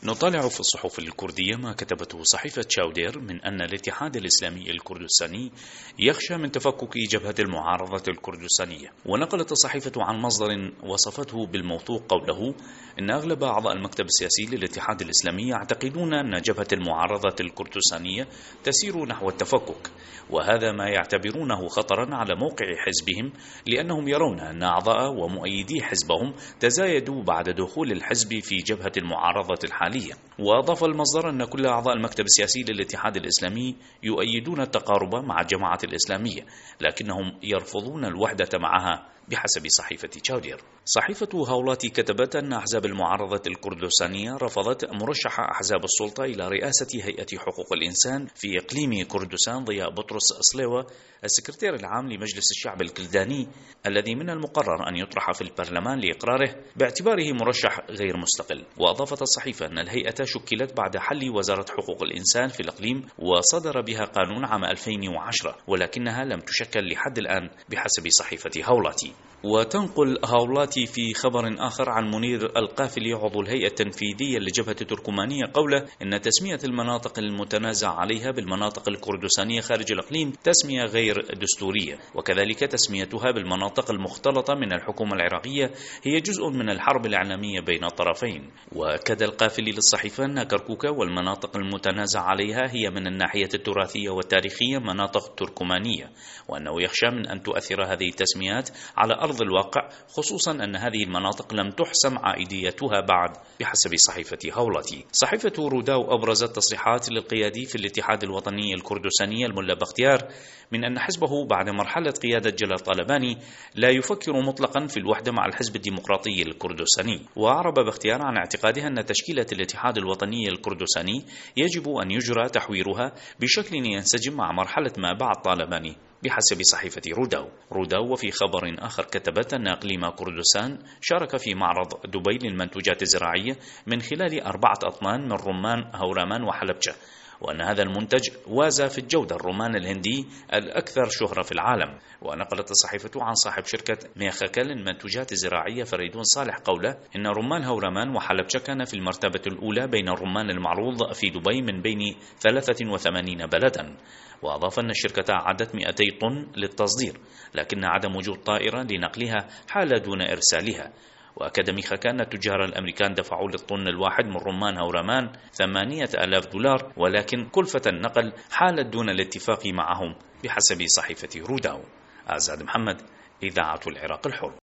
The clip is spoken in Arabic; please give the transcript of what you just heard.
نطالع في الصحف الكردية ما كتبته صحيفة شاودير من أن الاتحاد الإسلامي الكردستاني يخشى من تفكك جبهة المعارضة الكردستانية. ونقلت الصحيفة عن مصدر وصفته بالموثوق قوله إن أغلب أعضاء المكتب السياسي للاتحاد الإسلامي يعتقدون أن جبهة المعارضة الكردستانية تسير نحو التفكك، وهذا ما يعتبرونه خطرا على موقع حزبهم، لأنهم يرون أن أعضاء ومؤيدي حزبهم تزايدوا بعد دخول الحزب في جبهة المعارضة الحالية. وأضاف المصدر أن كل أعضاء المكتب السياسي للاتحاد الإسلامي يؤيدون التقارب مع الجماعة الإسلامية، لكنهم يرفضون الوحدة معها بحسب صحيفة شاودير. صحيفة هولاتي كتبت أن أحزاب المعارضة الكردستانية رفضت مرشح أحزاب السلطة إلى رئاسة هيئة حقوق الإنسان في إقليم كردستان ضياء بطرس أصليوة السكرتير العام لمجلس الشعب الكلداني، الذي من المقرر أن يطرح في البرلمان لإقراره باعتباره مرشح غير مستقل. وأضافت الصحيفة أن الهيئة شكلت بعد حل وزارة حقوق الإنسان في الإقليم وصدر بها قانون عام 2010، ولكنها لم تشكل لحد الآن بحسب صحيفة هولاتي. وتنقل هولاتي في خبر آخر عن منير القافلي عضو الهيئة التنفيذية لجبهة تركمانية قوله إن تسمية المناطق المتنازع عليها بالمناطق الكردستانية خارج الإقليم تسمية غير دستورية، وكذلك تسميتها بالمناطق المختلطة من الحكومة العراقية هي جزء من الحرب الإعلامية بين الطرفين. وأكد القافلي للصحيفة أن كركوك والمناطق المتنازع عليها هي من الناحية التراثية والتاريخية مناطق تركمانية، وأنه يخشى من أن تؤثر هذه التسميات على أرض الواقع، خصوصا أن هذه المناطق لم تحسم عائديتها بعد بحسب صحيفة هولاتي. صحيفة روداو أبرزت تصريحات للقيادي في الاتحاد الوطني الكردستاني الملا بختيار من أن حزبه بعد مرحلة قيادة جلال طالباني لا يفكر مطلقا في الوحدة مع الحزب الديمقراطي الكردستاني. وأعرب بختيار عن اعتقاده أن تشكيلة الاتحاد الوطني الكردستاني يجب أن يجرى تحويرها بشكل ينسجم مع مرحلة ما بعد طالباني بحسب صحيفة روداو. وفي خبر آخر كتبت أن إقليم كردستان شارك في معرض دبي للمنتوجات الزراعية من خلال 4 أطنان من رمان هورامان وحلبجة، وأن هذا المنتج وازى في الجودة الرمان الهندي الأكثر شهرة في العالم. ونقلت الصحيفة عن صاحب شركة ميخاكا للمنتوجات الزراعية فريدون صالح قوله إن رمان هورامان وحلبجة كان في المرتبة الأولى بين الرمان المعروض في دبي من بين 83 بلدا. وأضاف أن الشركة أعدت 200 طن للتصدير، لكن عدم وجود طائرة لنقلها حال دون إرسالها. وأكد ميخاكا أن التجار الأمريكان دفعوا للطن الواحد من رمان هورامان $8,000، ولكن كلفة النقل حالت دون الاتفاق معهم بحسب صحيفة روداو. أعزاد محمد، إذاعة العراق الحر.